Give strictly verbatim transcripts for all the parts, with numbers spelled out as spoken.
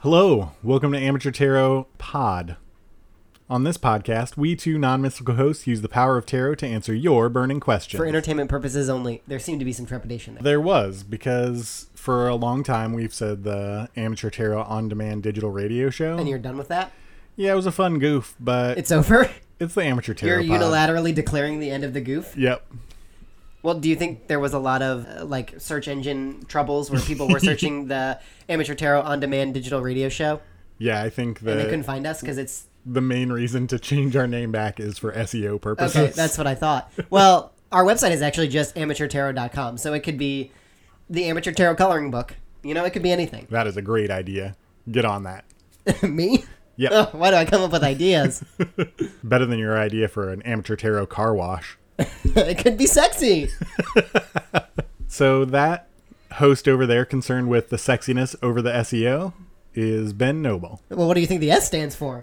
Hello, welcome to Amateur Tarot Pod. On this podcast, we two non-mystical hosts use the power of tarot to answer your burning questions. For entertainment purposes only. There seemed to be some trepidation there. There was, because for a long time we've said the Amateur Tarot on-demand digital radio show. And you're done with that? Yeah, it was a fun goof, but... It's over? It's the Amateur Tarot You're Pod. unilaterally declaring the end of the goof? Yep. Well, do you think there was a lot of, uh, like, search engine troubles where people were searching the Amateur Tarot on-demand digital radio show? Yeah, I think that... And they couldn't find us because it's... The main reason to change our name back is for S E O purposes. Okay, that's what I thought. Well, our website is actually just amateur tarot dot com, so it could be the Amateur Tarot Coloring Book. You know, it could be anything. That is a great idea. Get on that. Me? Yep. Oh, why do I come up with ideas? Better than your idea for an Amateur Tarot car wash. It could be sexy. So that host over there concerned with the sexiness over the S E O is Ben Noble. Well, what do you think the S stands for?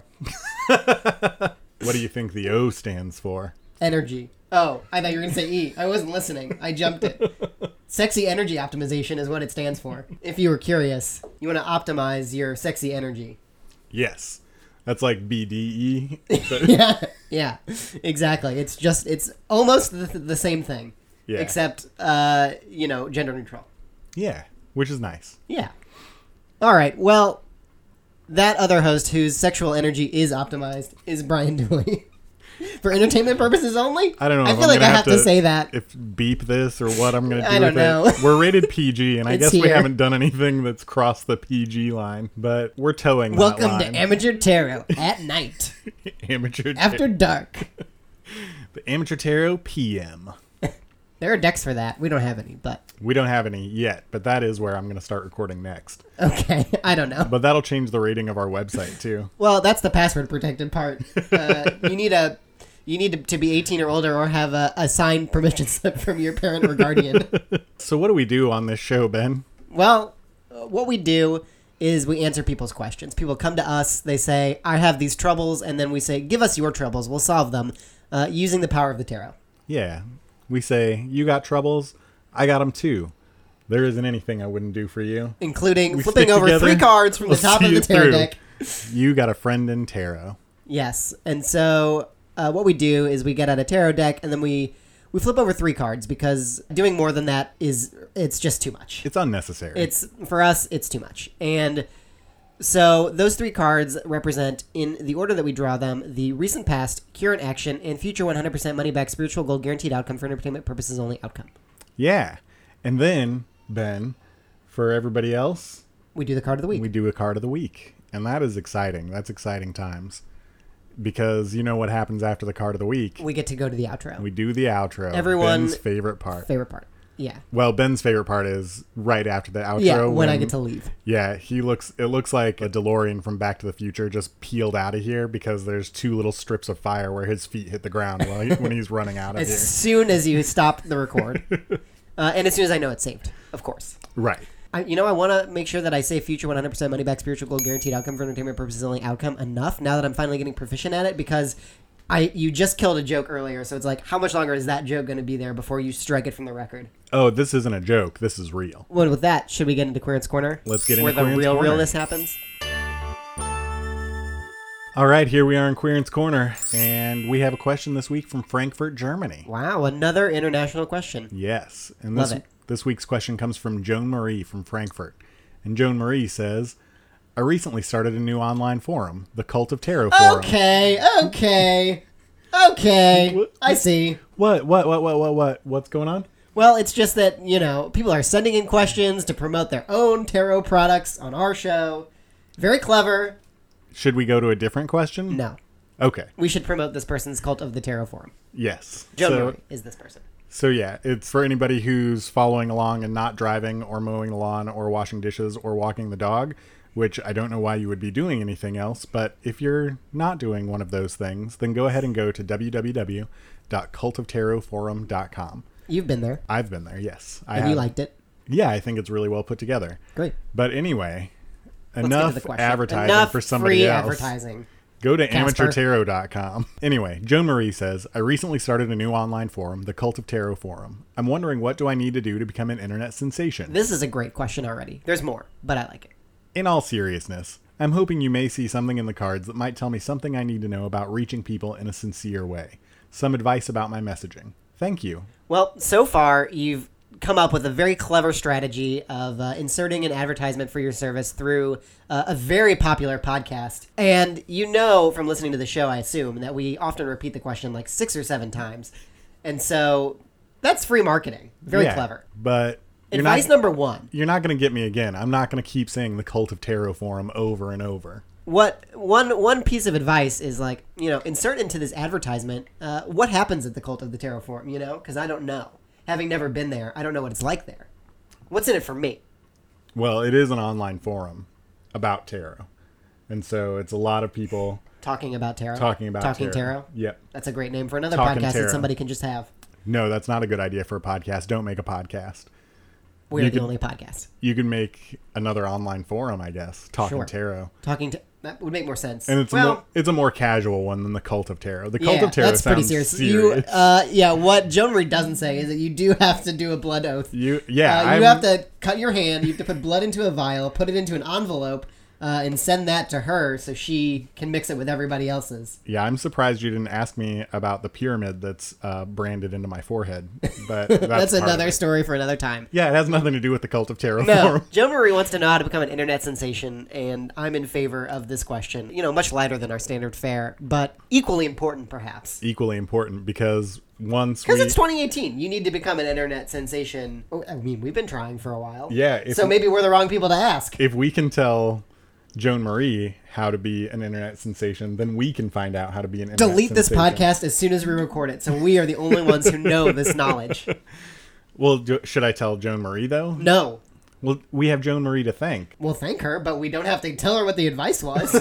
What do you think the O stands for? Energy. Oh, I thought you were going to say E. I wasn't listening. I jumped it. Sexy energy optimization is what it stands for. If you were curious, you want to optimize your sexy energy. Yes. That's like B D E. yeah, yeah, exactly. It's just, it's almost the, the same thing. Yeah. Except, uh, you know, gender neutral. Yeah, which is nice. Yeah. All right, well, that other host whose sexual energy is optimized is Brian Dooley. For entertainment purposes only? I don't know. I if feel I'm like I gonna have to, to say that. If beep this or what I'm going to do I don't with know. it. We're rated P G, and I It's guess we here. haven't done anything that's crossed the P G line, but we're towing that Welcome line. to Amateur Tarot at night. Amateur After dark. The Amateur Tarot P M. There are decks for that. We don't have any, but... We don't have any yet, but that is where I'm going to start recording next. Okay, I don't know. But that'll change the rating of our website, too. Well, that's the password protected part. Uh, you need a... You need to, to be eighteen or older or have a, a signed permission slip from your parent or guardian. So what do we do on this show, Ben? Well, uh, what we do is we answer people's questions. People come to us, they say, I have these troubles, and then we say, give us your troubles, we'll solve them, uh, using the power of the tarot. Yeah. We say, you got troubles, I got them too. There isn't anything I wouldn't do for you. Including We flipping stick over together, three cards from we'll the top see of the you tarot through. deck. You got a friend in tarot. Yes, and so uh, what we do is we get out a tarot deck, and then we... We flip over three cards because doing more than that is, it's just too much. It's unnecessary. It's, for us, it's too much. And so those three cards represent, in the order that we draw them, the recent past, current action, and future one hundred percent money back spiritual gold guaranteed outcome for entertainment purposes only outcome. Yeah. And then, Ben, for everybody else, We do the card of the week. we do a card of the week. And that is exciting. That's exciting times. Because you know what happens after the card of the week. We get to go to the outro. We do the outro. Everyone- Ben's favorite part. Favorite part. Yeah. Well, Ben's favorite part is right after the outro. Yeah, when I get to leave. Yeah, he looks. It looks like a DeLorean from Back to the Future just peeled out of here because there's two little strips of fire where his feet hit the ground while he, when he's running out of As here. soon as you stop the record. uh, and as soon as I know it's saved, of course. Right. I, you know, I want to make sure that I say future one hundred percent money back spiritual gold guaranteed outcome for entertainment purposes only outcome enough now that I'm finally getting proficient at it because I you just killed a joke earlier. So it's like, how much longer is that joke going to be there before you strike it from the record? Oh, this isn't a joke. This is real. Well, with that, should we get into Queerance Corner? Let's get Where into the Queerance real Corner. realness happens. All right, here we are in Queerance Corner, and we have a question this week from Frankfurt, Germany. Wow, another international question. Yes, and Love this it. this week's question comes from Joan Marie from Frankfurt. And Joan Marie says, I recently started a new online forum, the Cult of Tarot Forum. Okay, okay, okay. I see. What, what, what, what, what, what, what's going on? Well, it's just that, you know, people are sending in questions to promote their own tarot products on our show. Very clever. Should we go to a different question? No. Okay. We should promote this person's Cult of the Tarot Forum. Yes. Joe so, Murray is this person. so yeah, it's for anybody who's following along and not driving or mowing the lawn or washing dishes or walking the dog, which I don't know why you would be doing anything else, but if you're not doing one of those things, then go ahead and go to w w w dot cult of tarot forum dot com. You've been there. I've been there, yes. I And have. you liked it. Yeah, I think it's really well put together. Great. But anyway, Let's get to enough the question. advertising Enough for somebody free else. advertising. Go to Casper. amateur tarot dot com. Anyway, Joan Marie says, I recently started a new online forum, the Cult of Tarot Forum. I'm wondering what do I need to do to become an internet sensation? This is a great question already. There's more, but I like it. In all seriousness, I'm hoping you may see something in the cards that might tell me something I need to know about reaching people in a sincere way. Some advice about my messaging. Thank you. Well, so far, you've come up with a very clever strategy of uh, inserting an advertisement for your service through uh, a very popular podcast. And you know from listening to the show, I assume, that we often repeat the question like six or seven times. And so that's free marketing. Very Yeah, clever. But you're Advice not, number one. you're not going to get me again. I'm not going to keep saying the Cult of Tarot forum over and over. What one one piece of advice is like, you know, insert into this advertisement uh, what happens at the Cult of the Tarot forum, you know, because I don't know. Having never been there, I don't know what it's like there. What's in it for me? Well, it is an online forum about tarot. And so it's a lot of people Talking about tarot. talking about Talking tarot. tarot. Yep. That's a great name for another Talking podcast tarot. that somebody can just have. No, that's not a good idea for a podcast. Don't make a podcast. We're You the could- only podcast. You can make another online forum, I guess. Talking Sure. Tarot. Talking to that would make more sense. And it's a well, more, it's a more casual one than the Cult of Tarot. The Cult yeah, of Tarot that's pretty sounds serious. You, serious. uh, yeah, what Joan Marie doesn't say is that you do have to do a blood oath. You yeah, Uh, you I'm- have to cut your hand. You have to put blood into a vial, put it into an envelope, uh, and send that to her so she can mix it with everybody else's. Yeah, I'm surprised you didn't ask me about the pyramid that's uh, branded into my forehead. But that's, That's, part of another it. story for another time. Yeah, it has nothing to do with the Cult of Tarot No, forum. Joan Marie wants to know how to become an internet sensation, and I'm in favor of this question. You know, much lighter than our standard fare, but equally important, perhaps. Equally important because once we Because it's twenty eighteen. You need to become an internet sensation. Oh, I mean, we've been trying for a while. Yeah, if- So maybe we're the wrong people to ask. if we can tell Joan Marie how to be an internet sensation, then we can find out how to be an internet Delete this sensation. podcast as soon as we record it, so we are the only ones who know this knowledge. Well, do, should I tell Joan Marie though? No. Well, we have Joan Marie to thank. We'll thank her, but we don't have to tell her what the advice was.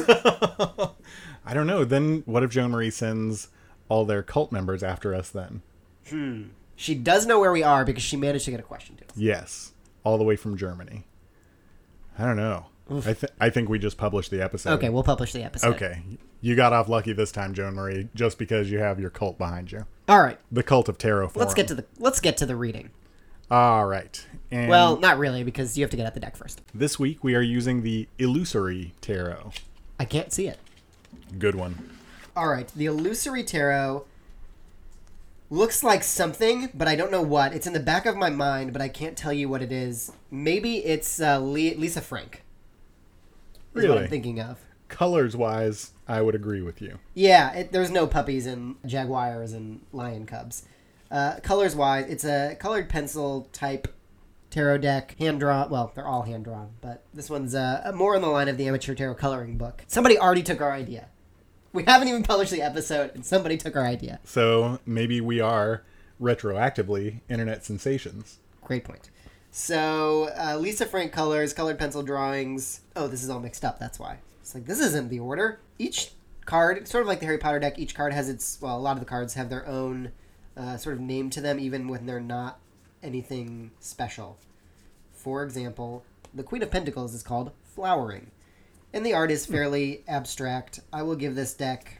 I don't know. Then what if Joan Marie sends all their cult members after us then? She does know where we are because she managed to get a question to us. Yes. All the way from Germany. I don't know. I, th- I think we just published the episode. Okay, we'll publish the episode. Okay. You got off lucky this time, Joan Marie, just because you have your cult behind you. All right. The Cult of Tarot forum. Let's get to the let's get to the reading. All right. And Well, not really, because you have to get out the deck first. this week we are using the Illusory Tarot. I can't see it. Good one. All right, the Illusory Tarot looks like something, but I don't know what. It's in the back of my mind, but I can't tell you what it is. Maybe it's uh, Le- Lisa Frank. Is what Really? I'm thinking of. Colors wise, I would agree with you. Yeah, it, there's no puppies and jaguars and lion cubs. Uh, colors wise, it's a colored pencil type tarot deck, hand drawn. Well, they're all hand drawn, but this one's uh, more on the line of the amateur tarot coloring book. Somebody already took our idea. We haven't even published the episode, and somebody took our idea. So maybe we are retroactively internet sensations. Great point. So, uh, Lisa Frank colors, colored pencil drawings. Oh, this is all mixed up, that's why. It's like, this isn't the order. Each card, sort of like the Harry Potter deck, each card has its, well, a lot of the cards have their own uh, sort of name to them, even when they're not anything special. For example, the Queen of Pentacles is called Flowering. And the art is fairly abstract. I will give this deck,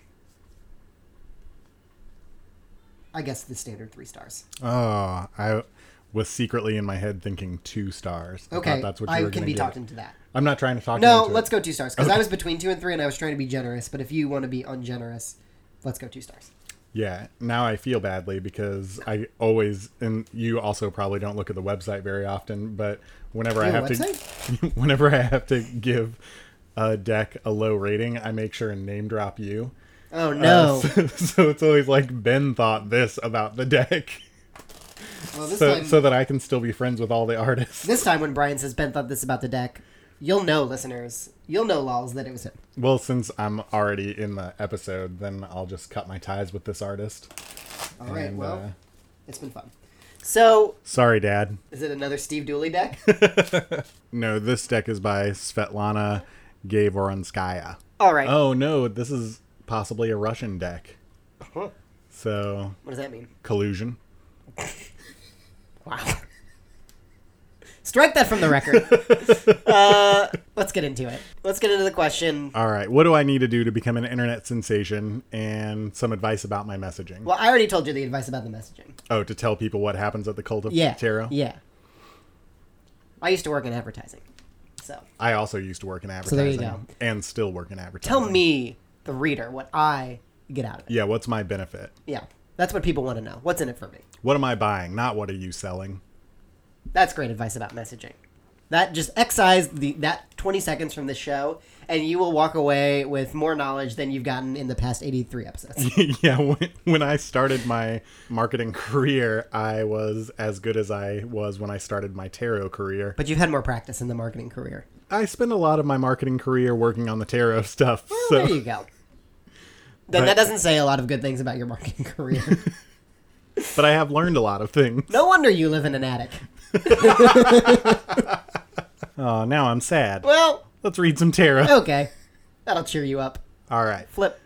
I guess, the standard three stars. Oh, I was secretly in my head thinking two stars. I Okay, thought that's what you I were can gonna be give talked it. into that. I'm not trying to talk No, you into let's it. go two stars because Okay. I was between two and three, and I was trying to be generous. But if you want to be ungenerous, let's go two stars. Yeah, now I feel badly because I always, and you also probably don't look at the website very often, but whenever I You have have a to, whenever I have to give a deck a low rating, I make sure and name drop you. Oh no! Uh, so, so it's always like Ben thought this about the deck, well, this so time, so that I can still be friends with all the artists. this time when Brian says Ben thought this about the deck, you'll know, listeners. You'll know, lols, that it was him. Well, since I'm already in the episode, then I'll just cut my ties with this artist. All right. And, Well, uh, it's been fun. So, sorry, Dad. is it another Steve Dooley deck? No, this deck is by Svetlana Gavoronskaya. All right. Oh no, this is possibly a Russian deck. Huh. So What does that mean? collusion. Wow. Strike that from the record. uh, let's get into it. Let's get into the question. All right, what do I need to do to become an internet sensation, and some advice about my messaging? Well, I already told you the advice about the messaging. Oh, to tell people what happens at the Cult of Yeah. Tarot? Yeah. I used to work in advertising. So I also used to work in So there you advertising. go. And still work in advertising. tell me, the reader, what I get out of it. Yeah, what's my benefit? Yeah, that's what people want to know. What's in it for me? What am I buying? Not what are you selling? That's great advice about messaging. That just excise the that twenty seconds from the show, and you will walk away with more knowledge than you've gotten in the past eighty-three episodes. Yeah, when, when I started my marketing career, I was as good as I was when I started my tarot career. But you've had more practice in the marketing career. I spent a lot of my marketing career working on the tarot stuff. Well, so there you go. Then But- that doesn't say a lot of good things about your marketing career. But I have learned a lot of things. No wonder you live in an attic. Oh, now I'm sad. Well, Let's read some tarot. okay. That'll cheer you up. All right. Flip.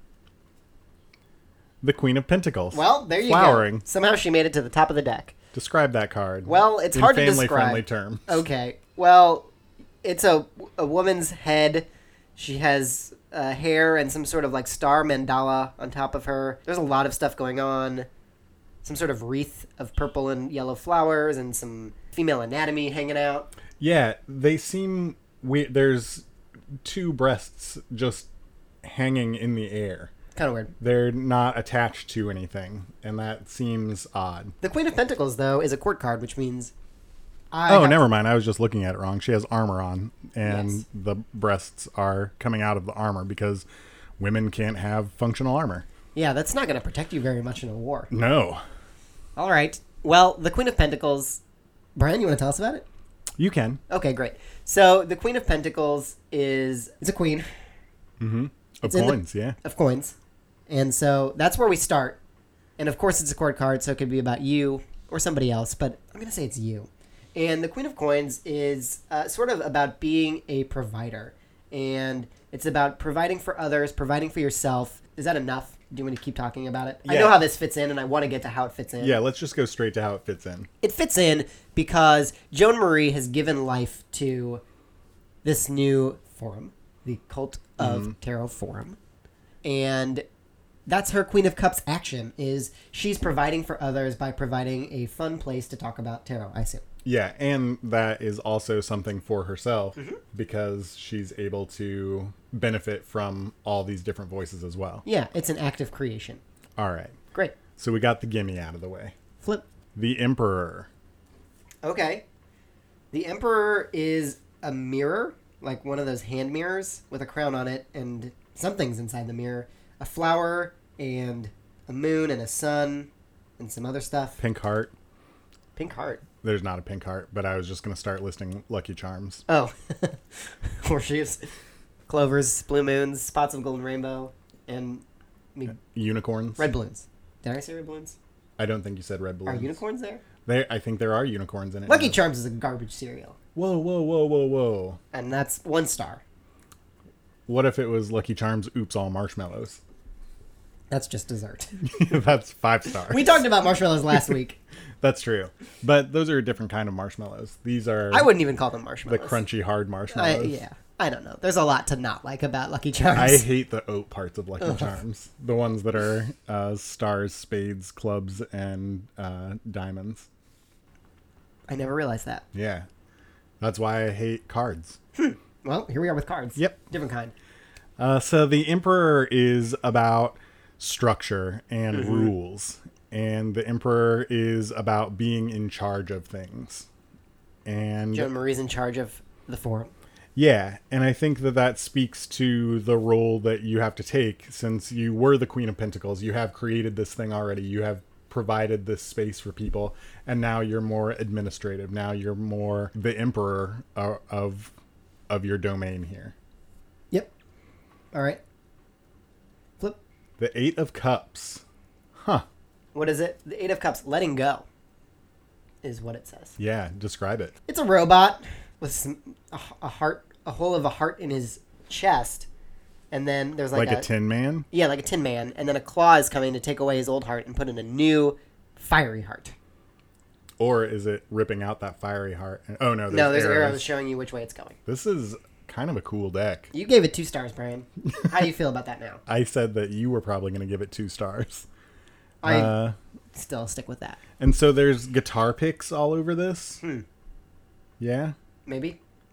The Queen of Pentacles. Well, there you Flowering. go. Somehow she made it to the top of the deck. Describe that card. Well, it's in hard to family-friendly describe. terms. Okay. Well, it's a a woman's head. She has uh, hair and some sort of like star mandala on top of her. There's a lot of stuff going on. Some sort of wreath of purple and yellow flowers and some female anatomy hanging out. Yeah, they seem we there's two breasts just hanging in the air. Kind of weird. They're not attached to anything, and that seems odd. The Queen of Pentacles, though, is a court card, which means I Oh, have never mind. I was just looking at it wrong. She has armor on, and Yes. the breasts are coming out of the armor because women can't have functional armor. Yeah, that's not going to protect you very much in a war. No. All right. Well, the Queen of Pentacles. Brian, you want to tell us about it? You can. Okay, great. So the Queen of Pentacles is it's a queen Mm-hmm. Of It's in the- coins, yeah. of coins, and so that's where we start. And of course, it's a court card, so it could be about you or somebody else. But I'm gonna say it's you. And the Queen of Coins is uh, sort of about being a provider, and it's about providing for others, providing for yourself. Is that enough? Do you want me to keep talking about it? I Yeah. know how this fits in, and I want to get to how it fits in. Yeah, let's just go straight to how it fits in. It fits in because Joan Marie has given life to this new forum, the Cult of Tarot Forum. And that's her Queen of Cups action, is she's providing for others by providing a fun place to talk about tarot, I assume. Yeah, and that is also something for herself Mm-hmm. because she's able to benefit from all these different voices as well. Yeah, it's an act of creation. All right. Great. So we got the gimme out of the way. Flip. The Emperor. Okay. The Emperor is a mirror, like one of those hand mirrors with a crown on it, and something's inside the mirror. A flower and a moon and a sun and some other stuff. Pink heart. Pink heart. There's not a pink heart, but I was just going to start listing Lucky Charms. Oh. Horseshoes. Clovers, blue moons, spots of golden rainbow, and I mean, Unicorns. red balloons. Did I say red balloons? I don't think you said red Are balloons. unicorns there? There, I think there are unicorns in it. Lucky now. Charms is a garbage cereal, Whoa, whoa, whoa, whoa, whoa. and that's one star. What if it was Lucky Charms Oops All Marshmallows? That's just dessert. That's five stars. We talked about marshmallows last week. That's true. But those are a different kind of marshmallows. These are I wouldn't even call them the marshmallows. crunchy, hard I, marshmallows. yeah, I don't know. There's a lot to not like about Lucky Charms. I hate the oat parts of Lucky Charms. The ones that are uh, stars, spades, clubs, and uh, diamonds. I never realized that. Yeah. That's why I hate cards. Well, here we are with cards. Yep. Different kind. Uh, so the Emperor is about structure and rules. And the Emperor is about being in charge of things. And Joan Marie's in charge of the forum. yeah, and I think that that speaks to the role that you have to take since you were the Queen of Pentacles. You have created this thing already. You have provided this space for people, and now you're more administrative. Now you're more the emperor uh, of of your domain here. Yep. All right. Flip. The Eight of Cups. Huh. What is it? The Eight of Cups. Letting go is what it says. Yeah, describe it. It's a robot with some, a, a heart, a hole of a heart in his chest, and then there's like, Like, a, a Tin Man? yeah, like a Tin Man, and then a claw is coming to take away his old heart and put in a new fiery heart. Or is it ripping out that fiery heart? Oh, no, there's, no, there's arrows. arrows showing you which way it's going. This is kind of a cool deck. You gave it two stars, Brian. How do you feel about that now? I said that you were probably going to give it two stars. I Uh, still stick with that. and so there's guitar picks all over this. Hmm. Yeah. Maybe.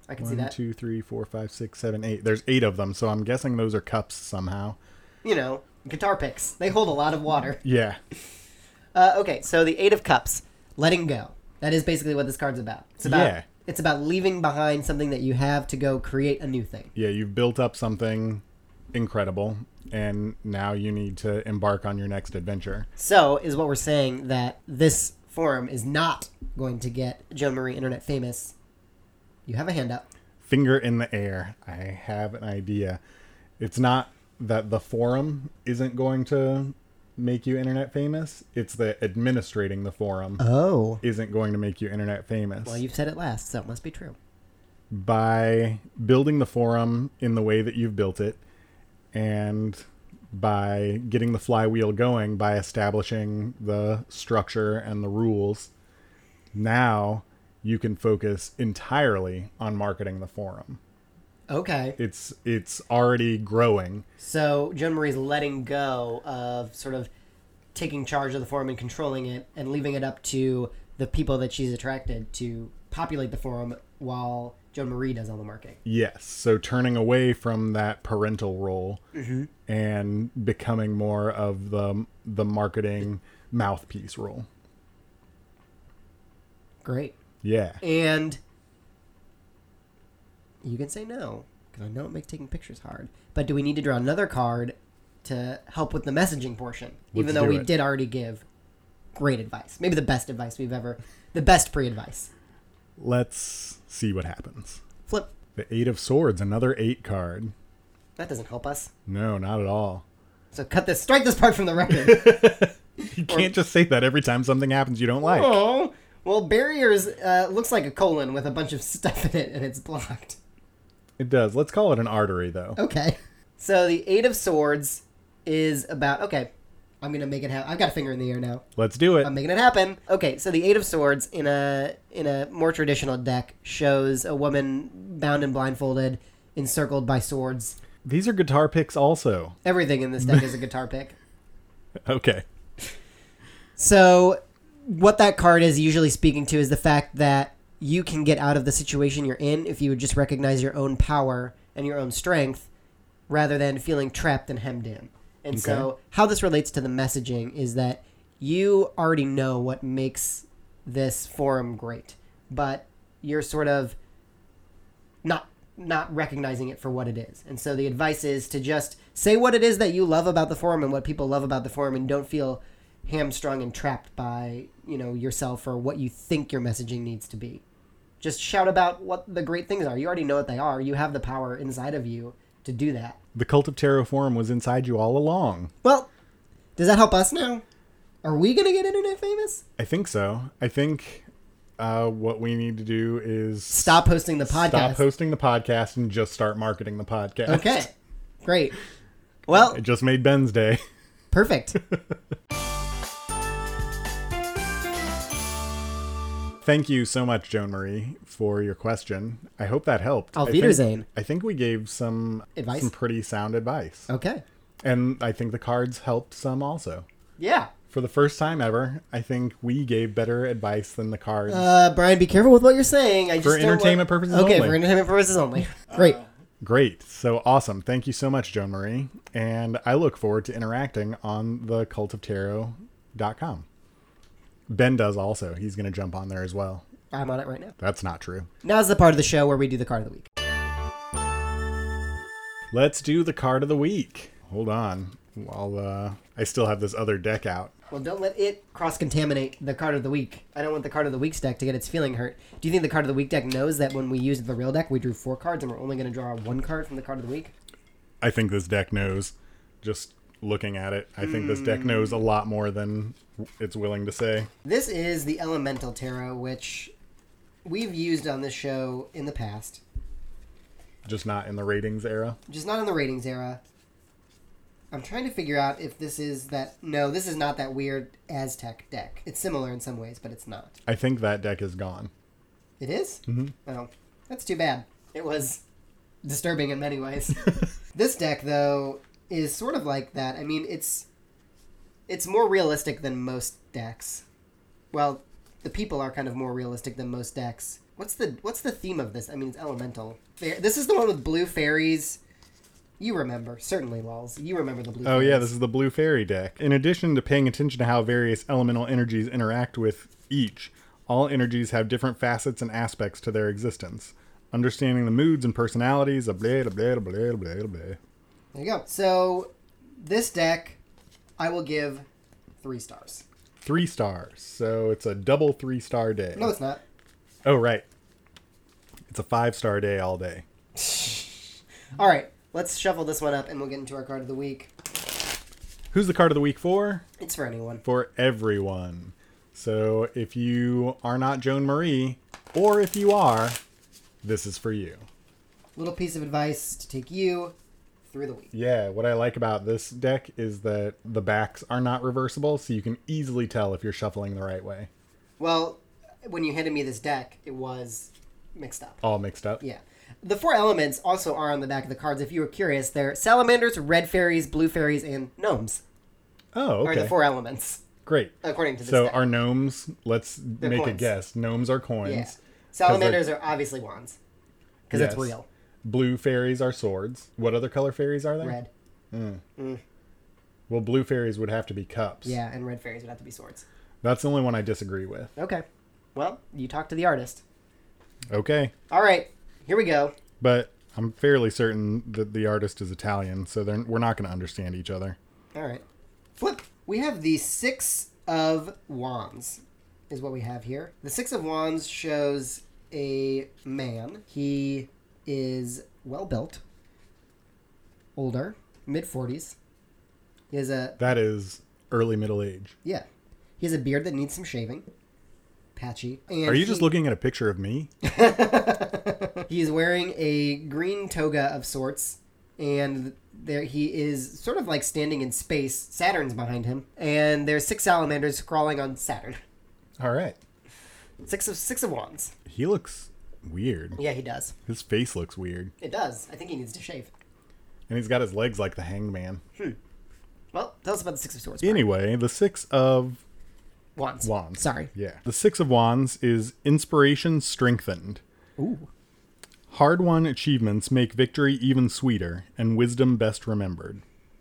I can see One, that. two, three, four, five, six, seven, eight. There's eight of them, so I'm guessing those are cups somehow. You know, guitar picks. They hold a lot of water. Yeah. Uh, okay, so the Eight of Cups, letting go. That is basically what this card's about. It's about Yeah. It's about leaving behind something that you have to go create a new thing. Yeah, you've built up something incredible, and now you need to embark on your next adventure. So, is what we're saying that this forum is not going to get Joan Marie internet famous. You have a hand up. Finger in the air. I have an idea. It's not that the forum isn't going to make you internet famous. It's that administrating the forum Oh. isn't going to make you internet famous. Well, you've said it last, so it must be true. By building the forum in the way that you've built it, and by getting the flywheel going, by establishing the structure and the rules, now you can focus entirely on marketing the forum. Okay. It's it's already growing. So, Joan Marie's letting go of sort of taking charge of the forum and controlling it and leaving it up to the people that she's attracted to populate the forum while Joan Marie does all the marketing. Yes. So turning away from that parental role Mm-hmm. and becoming more of the the marketing mouthpiece role. Great. Yeah. And you can say no, because I know it makes taking pictures hard. But do we need to draw another card to help with the messaging portion? Let's Even though do we it. did already give great advice. Maybe the best advice we've ever... The best pre-advice. Let's see what happens. Flip. The Eight of Swords, another eight card. That doesn't help us. No, not at all. So cut this... Strike this part from the record. You can't just say that every time something happens you don't like. Oh. Well, barriers uh, looks like a colon with a bunch of stuff in it, and it's blocked. It does. Let's call it an artery, though. Okay. So the Eight of Swords is about... Okay. I'm going to make it happen. I've got a finger in the air now. Let's do it. I'm making it happen. Okay, so the Eight of Swords in a in a more traditional deck shows a woman bound and blindfolded, encircled by swords. These are guitar picks also. Everything in this deck is a guitar pick. Okay. So what that card is usually speaking to is the fact that you can get out of the situation you're in if you would just recognize your own power and your own strength rather than feeling trapped and hemmed in. And Okay. so how this relates to the messaging is that you already know what makes this forum great, but you're sort of not not recognizing it for what it is. And so the advice is to just say what it is that you love about the forum and what people love about the forum, and don't feel hamstrung and trapped by, you know, yourself or what you think your messaging needs to be. Just shout about what the great things are. You already know what they are. You have the power inside of you to do that. The Cult of Tarot forum was inside you all along. Well, does that help us now? Are we going to get internet famous? I think so. I think uh, what we need to do is Stop hosting the podcast. stop hosting the podcast and just start marketing the podcast. Okay. Great. Well, It just made Ben's day. perfect. Thank you so much, Joan Marie, for your question. I hope that helped. Auf I think- Wiedersehen. I think we gave some Advice? some pretty sound advice. Okay. And I think the cards helped some also. Yeah. For the first time ever, I think we gave better advice than the cards. Uh, Brian, be careful with what you're saying. I just For don't entertainment want... purposes okay, only. for entertainment purposes only. Great. Great. So awesome. Thank you so much, Joan Marie. And I look forward to interacting on the cult of tarot dot com. Ben does also. He's going to jump on there as well. I'm on it right now. That's not true. Now's the part of the show where we do the card of the week. Let's do the card of the week. Hold on. While uh, I still have this other deck out. Well, don't let it cross-contaminate the card of the week. I don't want the card of the week's deck to get its feeling hurt. Do you think the card of the week deck knows that when we used the real deck, we drew four cards and we're only going to draw one card from the card of the week? I think this deck knows. Just looking at it, I think this deck knows a lot more than it's willing to say. This is the Elemental Tarot, which we've used on this show in the past. Just not in the ratings era. Just not in the ratings era. I'm trying to figure out if this is that... No, this is not that weird Aztec deck. It's similar in some ways, but it's not. I think that deck is gone. It is? Mhm. Oh, that's too bad. It was disturbing in many ways. This deck, though, is sort of like that. I mean, it's it's more realistic than most decks. Well, the people are kind of more realistic than most decks. What's the what's the theme of this? I mean, it's elemental. Fair, this is the one with blue fairies. You remember, certainly, Lols. You remember the blue Oh, fairies. yeah, this is the Blue Fairy deck. In addition to paying attention to how various elemental energies interact with each, all energies have different facets and aspects to their existence. Understanding the moods and personalities of blah, blah, blah, blah, blah, blah. There you go. So, this deck, I will give three stars. Three stars. So it's a double three-star day. No, it's not. Oh, right. It's a five-star day all day. All right, let's shuffle this one up and we'll get into our card of the week. Who's the card of the week for? It's for anyone. For everyone. So if you are not Joan Marie, or if you are, this is for you. Little piece of advice to take you through the week. Yeah, what I like about this deck is that the backs are not reversible, so you can easily tell if you're shuffling the right way. Well, when you handed me this deck, it was mixed up. All mixed up? Yeah. The four elements also are on the back of the cards. If you were curious, they're salamanders, red fairies, blue fairies, and gnomes. Oh, okay. Are the four elements, Great. according to this So deck. are gnomes, let's make a coins. guess. Gnomes are coins. Yeah. Salamanders are obviously wands. Because Yes. it's real. Blue fairies are swords. What other color fairies are there? Red. Mm. Mm. Well, blue fairies would have to be cups. Yeah, and red fairies would have to be swords. That's the only one I disagree with. Okay. Well, you talk to the artist. Okay. All right. Here we go. But I'm fairly certain that the artist is Italian, so they're, we're not going to understand each other. All right. Flip. We have the Six of Wands is what we have here. The Six of Wands shows a man. He is well built, older, mid forties. He has a That is early middle age. yeah. He has a beard that needs some shaving. Patchy. And Are you he, just looking at a picture of me? He is wearing a green toga of sorts, and there he is sort of like standing in space. Saturn's behind him, and there's six salamanders crawling on Saturn. All right. Six of six of wands. He looks weird. Yeah, he does. His face looks weird. It does. I think he needs to shave. And he's got his legs like the Hanged Man. Well, tell us about the six of swords. Brian. Anyway, the Six of Wands. Wands. Sorry. Yeah. The Six of Wands is inspiration strengthened. Ooh. Hard-won achievements make victory even sweeter, and wisdom best remembered.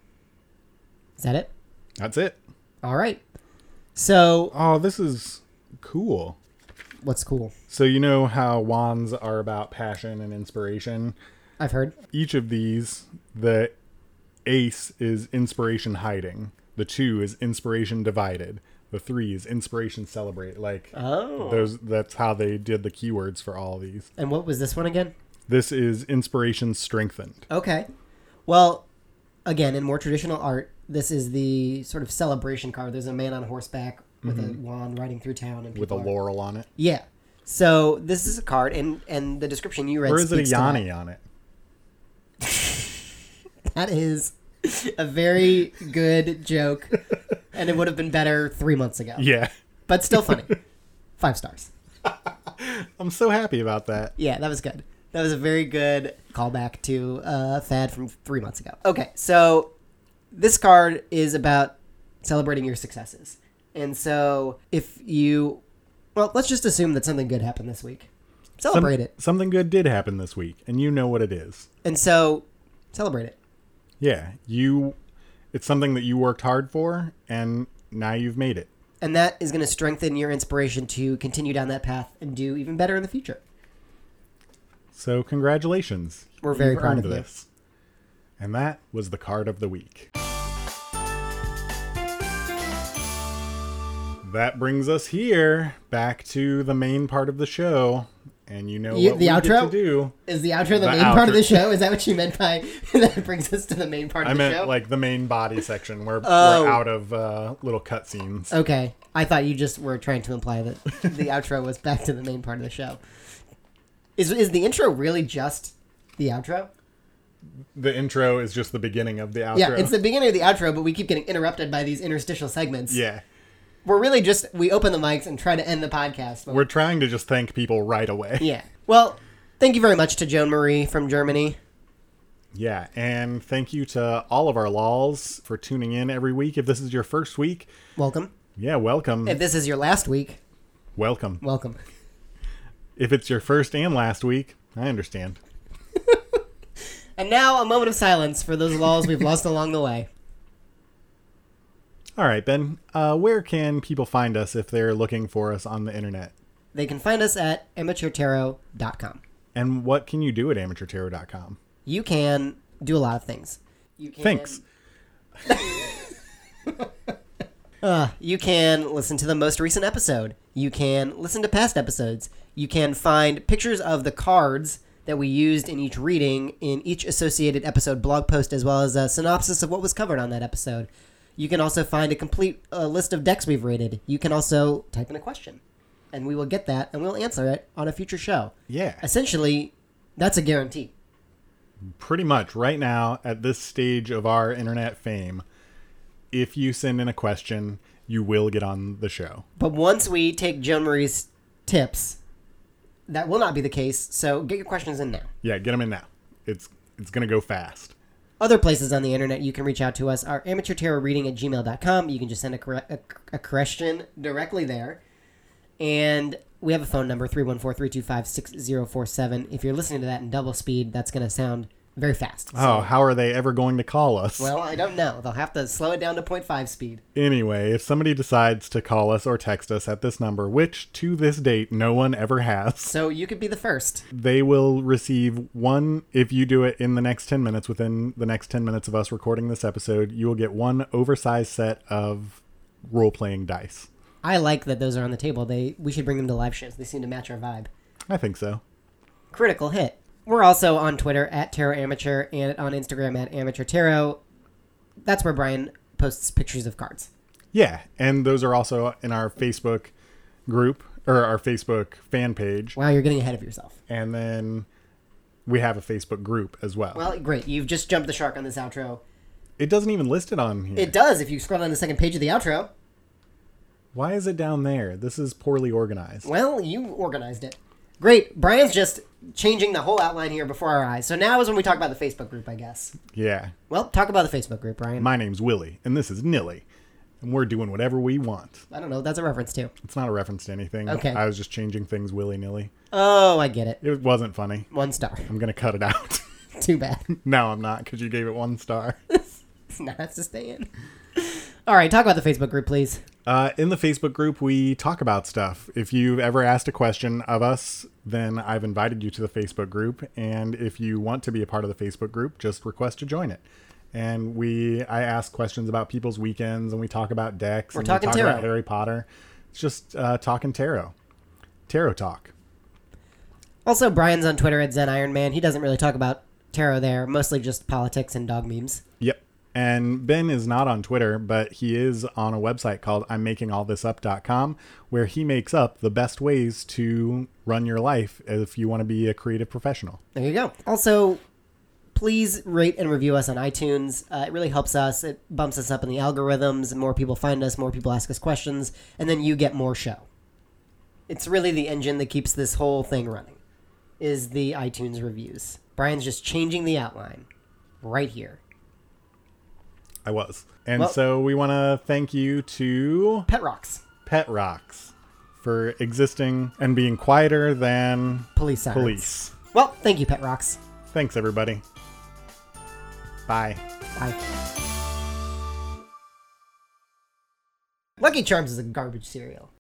Is that it? That's it. All right. So, Oh, this is cool. what's cool? So you know how wands are about passion and inspiration? I've heard. Each of these, the ace is inspiration hiding. The two is inspiration divided. The three is inspiration celebrate. Like Oh. those that's how they did the keywords for all of these. And what was this one again? This is inspiration strengthened. Okay. Well, again, in more traditional art, this is the sort of celebration card. There's a man on horseback with a wand riding through town, and With a people are- laurel on it. Yeah. So this is a card, and and the description you read. Or is it a speaks to Yanni on it? That. That is a very good joke, and it would have been better three months ago. Yeah. But still funny. Five stars. I'm so happy about that. Yeah, that was good. That was a very good callback to uh, Thad from three months ago. Okay, so this card is about celebrating your successes. And so if you... Well, let's just assume that something good happened this week. Celebrate Some- it. Something good did happen this week, and you know what it is. And so celebrate it. Yeah, you. It's something that you worked hard for, and now you've made it. And that is going to strengthen your inspiration to continue down that path and do even better in the future. So congratulations. We're very You've proud earned of you. this. And that was the card of the week. That brings us here back to the main part of the show. And you know You- what the we outro? get to do. Is the outro the, The main part of outro. the show? Is that what you meant by that brings us to the main part of I the meant show? like the main body section where Oh. we're out of uh, little cutscenes. Okay. I thought you just were trying to imply that the outro was back to the main part of the show. Is is the intro really just the outro? The intro is just the beginning of the outro. Yeah, it's the beginning of the outro, but we keep getting interrupted by these interstitial segments. Yeah. We're really just, we open the mics and try to end the podcast. but- We're trying to just thank people right away. yeah. Well, thank you very much to Joan Marie from Germany. Yeah, and thank you to all of our lols for tuning in every week. If this is your first week, Welcome. yeah, welcome. If this is your last week, welcome. welcome. If it's your first and last week, I understand. And now a moment of silence for those laws we've lost along the way. All right, Ben. Uh, where can people find us if they're looking for us on the internet? They can find us at amateur tarot dot com. And what can you do at amateur tarot dot com? You can do a lot of things. You can... Thanks. uh, you can listen to the most recent episode. You can listen to past episodes. You can find pictures of the cards that we used in each reading in each associated episode blog post, as well as a synopsis of what was covered on that episode. You can also find a complete uh, list of decks we've rated. You can also type in a question, and we will get that, and we'll answer it on a future show. Yeah. Essentially, that's a guarantee. Pretty much right now, at this stage of our internet fame, if you send in a question, you will get on the show. But once we take Joan Marie's tips, that will not be the case, so get your questions in now. Yeah, get them in now. It's it's going to go fast. Other places on the internet you can reach out to us are amateur tarot reading at gmail dot com. You can just send a, a, a question directly there. And we have a phone number, three one four, three two five, six zero four seven. If you're listening to that in double speed, that's going to sound very fast. So, oh, how are they ever going to call us? well, I don't know. They'll have to slow it down to point five speed. Anyway, if somebody decides to call us or text us at this number, which to this date no one ever has, So you could be the first. they will receive one, if you do it in the next ten minutes, within the next ten minutes of us recording this episode, you will get one oversized set of role-playing dice. I like that those are on the table. They We should bring them to live shows. They seem to match our vibe. I think so. Critical hit. We're also on Twitter at Tarot Amateur and on Instagram at Amateur Tarot. That's where Brian posts pictures of cards. Yeah, and those are also in our Facebook group, or our Facebook fan page. Wow, you're getting ahead of yourself. And then we have a Facebook group as well. Well, great. You've just jumped the shark on this outro. It doesn't even list it on here. It does if you scroll down the second page of the outro. Why is it down there? This is poorly organized. Well, you organized it. Great. Brian's just changing the whole outline here before our eyes. So now is when we talk about the Facebook group, I guess. Yeah. Well, talk about the Facebook group, Brian. My name's Willie, and this is Nilly. And we're doing whatever we want. I don't know. That's a reference to. It's not a reference to anything. Okay. I was just changing things willy-nilly. Oh, I get it. It wasn't funny. One star. I'm going to cut it out. Too bad. No, I'm not, because you gave it one star. Now it has to stay in. All right, talk about the Facebook group, please. Uh, in the Facebook group, we talk about stuff. If you've ever asked a question of us, then I've invited you to the Facebook group. And if you want to be a part of the Facebook group, just request to join it. And we, I ask questions about people's weekends, and we talk about decks. We're and talking we talk tarot. about Harry Potter. It's just uh, talking tarot. Tarot talk. Also, Brian's on Twitter at Zen Iron Man. He doesn't really talk about tarot there, mostly just politics and dog memes. Yep. And Ben is not on Twitter, but he is on a website called I'm making all this up dot com, where he makes up the best ways to run your life if you want to be a creative professional. There you go. Also, please rate and review us on iTunes. Uh, it really helps us. It bumps us up in the algorithms. More people find us, more people ask us questions, and then you get more show. It's really the engine that keeps this whole thing running, is the iTunes reviews. Brian's just changing the outline right here. I was. And Well- so we want to thank you to Pet Rocks. Pet Rocks for existing and being quieter than Police sirens. police. Well, thank you, Pet Rocks. Thanks, everybody. Bye. Bye. Lucky Charms is a garbage cereal.